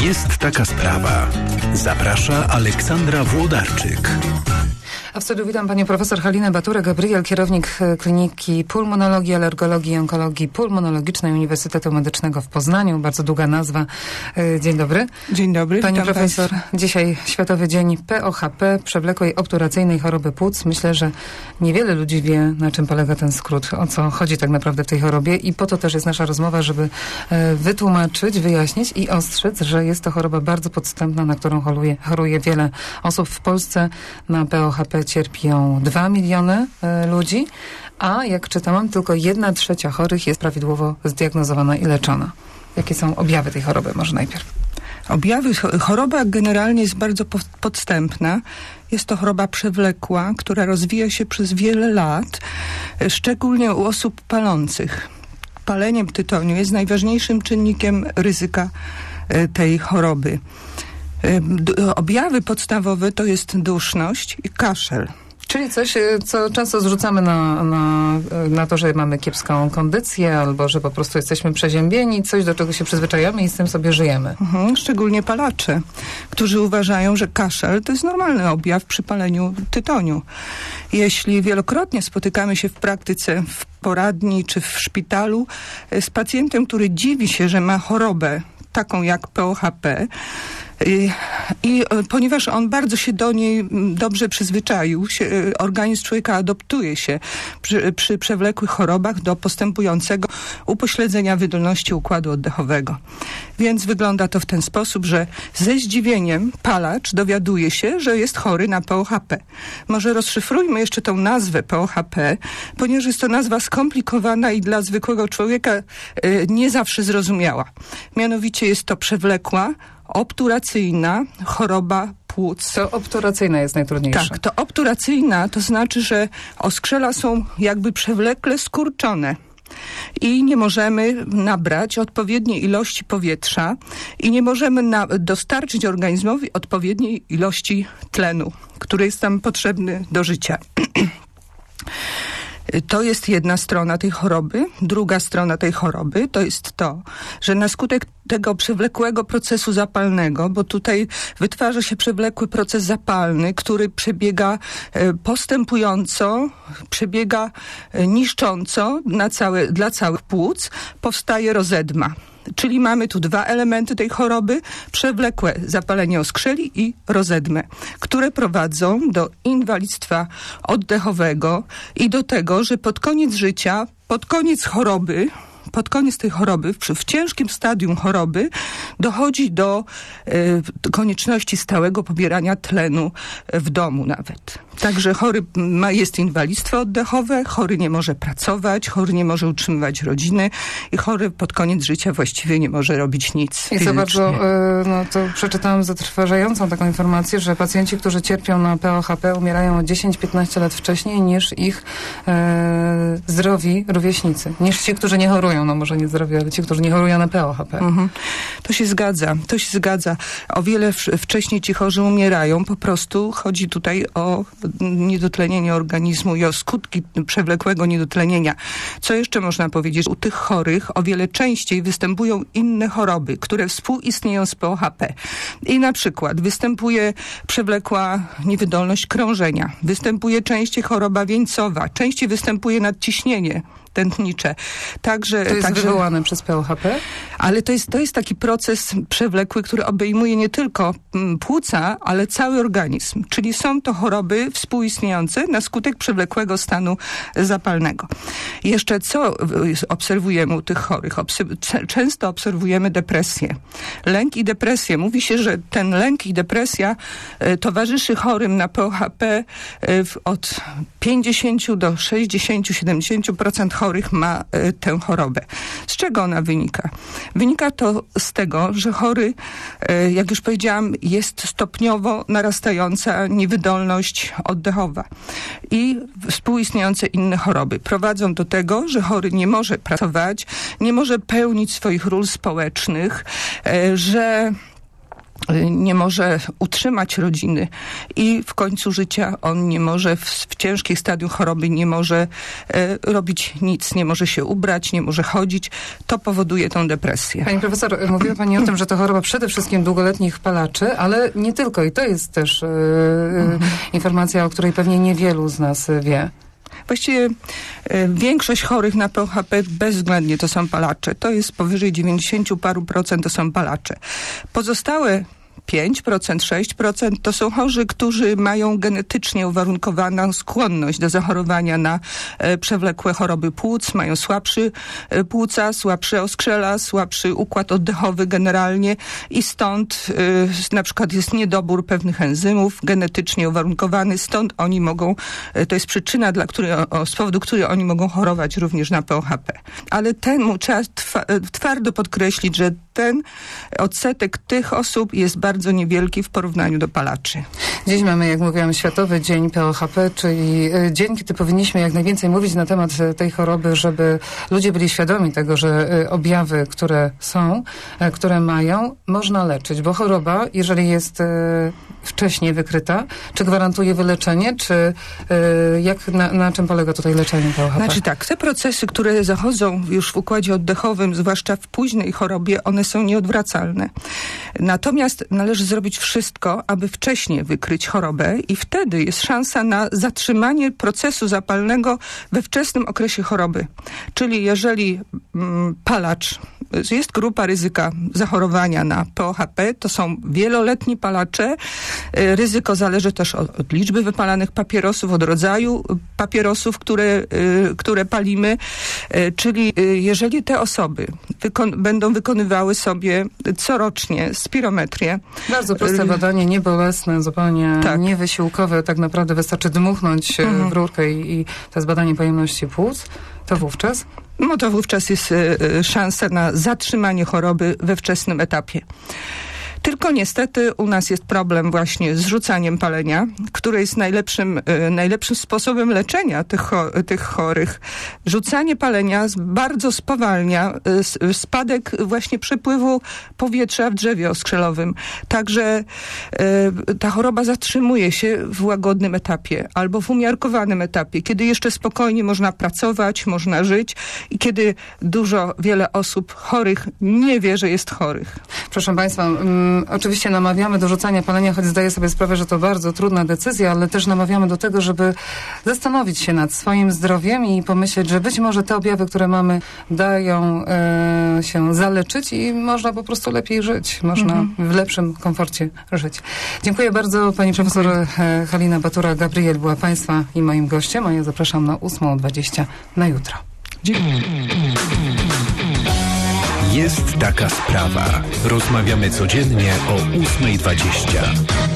Jest taka sprawa. Zaprasza Aleksandra Włodarczyk. A w studiu witam panią profesor Halinę Baturę-Gabriel, kierownik Kliniki Pulmonologii, Alergologii i Onkologii Pulmonologicznej Uniwersytetu Medycznego w Poznaniu. Bardzo długa nazwa. Dzień dobry. Dzień dobry. Pani profesor, dzisiaj Światowy Dzień POHP, przewlekłej obturacyjnej choroby płuc. Myślę, że niewiele ludzi wie, na czym polega ten skrót, o co chodzi tak naprawdę w tej chorobie i po to też jest nasza rozmowa, żeby wytłumaczyć, wyjaśnić i ostrzec, że jest to choroba bardzo podstępna, na którą choruje wiele osób w Polsce. Na POHP cierpią 2 miliony ludzi, a jak czytałam, tylko 1/3 chorych jest prawidłowo zdiagnozowana i leczona. Jakie są objawy tej choroby? Może najpierw. Objawy. Choroba generalnie jest bardzo podstępna. Jest to choroba przewlekła, która rozwija się przez wiele lat, szczególnie u osób palących. Palenie tytoniu jest najważniejszym czynnikiem ryzyka tej choroby. Objawy podstawowe to jest duszność i kaszel. Czyli coś, co często zrzucamy na to, że mamy kiepską kondycję albo że po prostu jesteśmy przeziębieni, coś, do czego się przyzwyczajamy i z tym sobie żyjemy. Szczególnie palacze, którzy uważają, że kaszel to jest normalny objaw przy paleniu tytoniu. Jeśli wielokrotnie spotykamy się w praktyce, w poradni czy w szpitalu z pacjentem, który dziwi się, że ma chorobę taką jak POHP, I ponieważ on bardzo się do niej dobrze przyzwyczaił, organizm człowieka adoptuje się przy przewlekłych chorobach do postępującego upośledzenia wydolności układu oddechowego. Więc wygląda to w ten sposób, że ze zdziwieniem palacz dowiaduje się, że jest chory na POHP. Może rozszyfrujmy jeszcze tą nazwę POHP, ponieważ jest to nazwa skomplikowana i dla zwykłego człowieka nie zawsze zrozumiała. Mianowicie jest to przewlekła, obturacyjna choroba płuc. To obturacyjna jest najtrudniejsza. Tak, to obturacyjna to znaczy, że oskrzela są jakby przewlekle skurczone i nie możemy nabrać odpowiedniej ilości powietrza i nie możemy dostarczyć organizmowi odpowiedniej ilości tlenu, który jest tam potrzebny do życia. To jest jedna strona tej choroby. Druga strona tej choroby to jest to, że na skutek tego przewlekłego procesu zapalnego, bo tutaj wytwarza się przewlekły proces zapalny, który przebiega postępująco, przebiega niszcząco dla całych płuc, powstaje rozedma. Czyli mamy tu 2 elementy tej choroby, przewlekłe zapalenie oskrzeli i rozedmę, które prowadzą do inwalidztwa oddechowego i do tego, że pod koniec życia, pod koniec tej choroby, w ciężkim stadium choroby dochodzi do konieczności stałego pobierania tlenu w domu nawet. Także chory jest inwalidztwo oddechowe, chory nie może pracować, chory nie może utrzymywać rodziny i chory pod koniec życia właściwie nie może robić nic. I co bardzo, to przeczytałam zatrważającą taką informację, że pacjenci, którzy cierpią na POHP umierają o 10-15 lat wcześniej niż ich zdrowi rówieśnicy. Niż ci, którzy nie chorują, no może nie zdrowi, ale ci, którzy nie chorują na POHP. To się zgadza. O wiele wcześniej ci chorzy umierają. Po prostu chodzi tutaj o niedotlenienie organizmu i o skutki przewlekłego niedotlenienia. Co jeszcze można powiedzieć? U tych chorych o wiele częściej występują inne choroby, które współistnieją z POHP. I na przykład występuje przewlekła niewydolność krążenia, występuje częściej choroba wieńcowa, częściej występuje nadciśnienie tętnicze. To jest wywołane przez POHP? Ale to jest taki proces przewlekły, który obejmuje nie tylko płuca, ale cały organizm. Czyli są to choroby współistniejące na skutek przewlekłego stanu zapalnego. Jeszcze co obserwujemy u tych chorych? Często obserwujemy depresję. Lęk i depresję. Mówi się, że ten lęk i depresja towarzyszy chorym na POHP od 50 do 60-70% chorych ma tę chorobę. Z czego ona wynika? Wynika to z tego, że chory, jak już powiedziałam, jest stopniowo narastająca niewydolność oddechowa i współistniejące inne choroby prowadzą do tego, że chory nie może pracować, nie może pełnić swoich ról społecznych, że nie może utrzymać rodziny i w końcu życia on nie może, w ciężkich stadium choroby nie może robić nic, nie może się ubrać, nie może chodzić. To powoduje tą depresję. Pani profesor, mówiła Pani o tym, że to choroba przede wszystkim długoletnich palaczy, ale nie tylko. I to jest też informacja, o której pewnie niewielu z nas wie. Właściwie większość chorych na POHP bezwzględnie to są palacze. To jest powyżej 90 paru procent to są palacze. Pozostałe 5%, 6% to są chorzy, którzy mają genetycznie uwarunkowaną skłonność do zachorowania na przewlekłe choroby płuc, mają słabszy płuca, słabsze oskrzela, słabszy układ oddechowy generalnie i stąd na przykład jest niedobór pewnych enzymów genetycznie uwarunkowany, stąd oni mogą, to jest przyczyna, z powodu której oni mogą chorować również na POHP. Ale trzeba twardo podkreślić, że ten odsetek tych osób jest bardzo niewielki w porównaniu do palaczy. Dziś mamy, jak mówiłam, Światowy Dzień POHP, czyli dzień, kiedy powinniśmy jak najwięcej mówić na temat tej choroby, żeby ludzie byli świadomi tego, że objawy, które są, które mają, można leczyć, bo choroba, jeżeli jest wcześniej wykryta, czy gwarantuje wyleczenie, czy na czym polega tutaj leczenie POHP? Znaczy tak, te procesy, które zachodzą już w układzie oddechowym, zwłaszcza w późnej chorobie, one są nieodwracalne. Natomiast należy zrobić wszystko, aby wcześniej wykryć chorobę i wtedy jest szansa na zatrzymanie procesu zapalnego we wczesnym okresie choroby. Czyli jeżeli palacz, jest grupa ryzyka zachorowania na POHP, to są wieloletni palacze. Ryzyko zależy też od liczby wypalanych papierosów, od rodzaju papierosów, które palimy. Czyli jeżeli te osoby będą wykonywały sobie corocznie spirometrię. Bardzo proste badanie, niebolesne, zupełnie niewysiłkowe. Tak naprawdę wystarczy dmuchnąć w rurkę i to jest badanie pojemności płuc. To wówczas? No to wówczas jest szansa na zatrzymanie choroby we wczesnym etapie. Tylko niestety u nas jest problem właśnie z rzucaniem palenia, które jest najlepszym sposobem leczenia tych chorych. Rzucanie palenia bardzo spowalnia spadek właśnie przepływu powietrza w drzewie oskrzelowym. Także ta choroba zatrzymuje się w łagodnym etapie albo w umiarkowanym etapie, kiedy jeszcze spokojnie można pracować, można żyć i kiedy wiele osób chorych nie wie, że jest chorych. Proszę Państwa, oczywiście namawiamy do rzucania palenia, choć zdaję sobie sprawę, że to bardzo trudna decyzja, ale też namawiamy do tego, żeby zastanowić się nad swoim zdrowiem i pomyśleć, że być może te objawy, które mamy, dają się zaleczyć i można po prostu lepiej żyć. Można w lepszym komforcie żyć. Dziękuję bardzo. Pani profesor Halina Batura-Gabriel była Państwa i moim gościem, a ja zapraszam na 8:20 na jutro. Dziękuję. Jest taka sprawa. Rozmawiamy codziennie o 8:20.